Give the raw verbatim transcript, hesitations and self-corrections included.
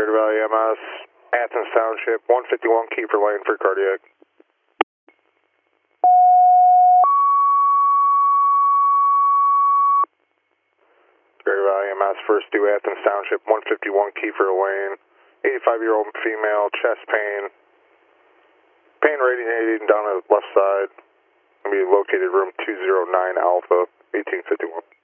Greater Valley M S, Athens Township, one fifty-one Kiefer Lane for cardiac. Greater Valley M S, first due Athens Township, one fifty-one Kiefer Lane, eighty-five-year-old female, chest pain, pain radiating down the left side, going to be located room two oh nine Alpha, eighteen fifty-one.